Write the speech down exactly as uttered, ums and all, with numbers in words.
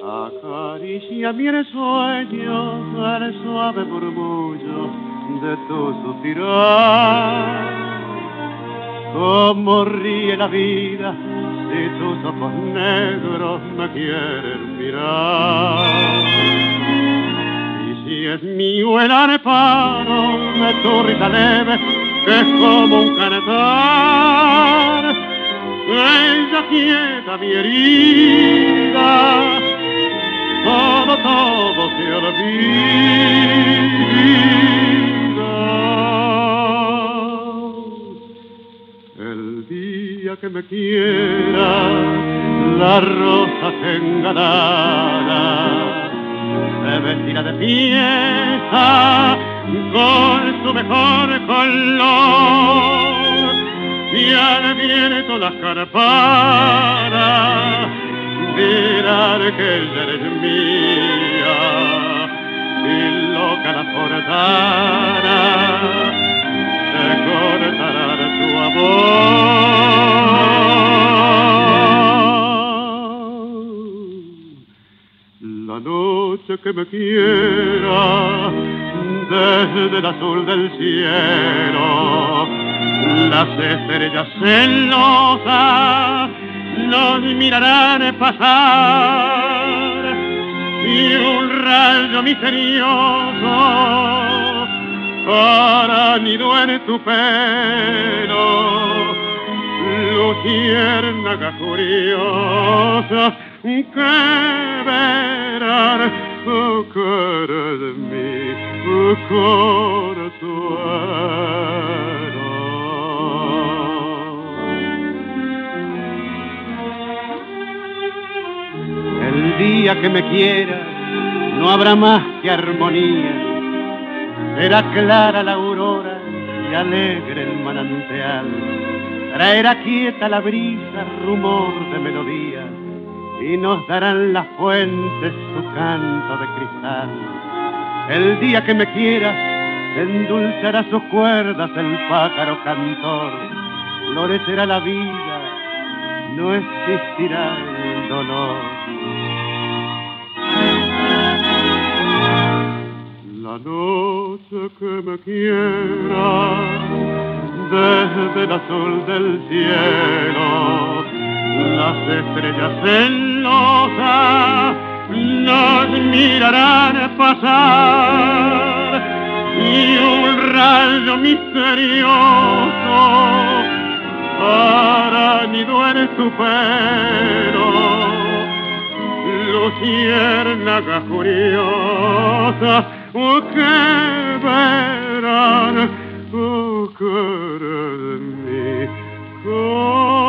Acaricia mi sueño al suave murmullo de tu suspirar. Cómo ríe la vida si tus ojos negros me quieren mirar. Y si es mío el amparo de tu risa leve, que es como un cantar, ella quieta mi herida, todo, todo se olvida. El día que me quiera, la rosa se engalara, se vestirá de fiesta con su mejor color, y al viento las carparas dirán que ella eres mía, y loca la portara se cortará de tu amor. La noche que me quiera, desde el azul del cielo, las estrellas celosas nos mirarán pasar, y un rayo misterioso hará nido en tu pelo, luciérnaga curiosa que verán que eres mi consuelo. El día que me quiera no habrá más que armonía, será clara la aurora y alegre el manantial, traerá quieta la brisa rumor de melodía, y nos darán las fuentes su canto de cristal. El día que me quiera endulzará sus cuerdas el pájaro cantor, florecerá la vida, no existirá el dolor. La noche que me quiera, desde el azul del cielo, las estrellas celosas nos mirarán pasar, y un rayo misterioso hará nido en tu pelo, luciérnaga curiosa que verán que eres mi corazón.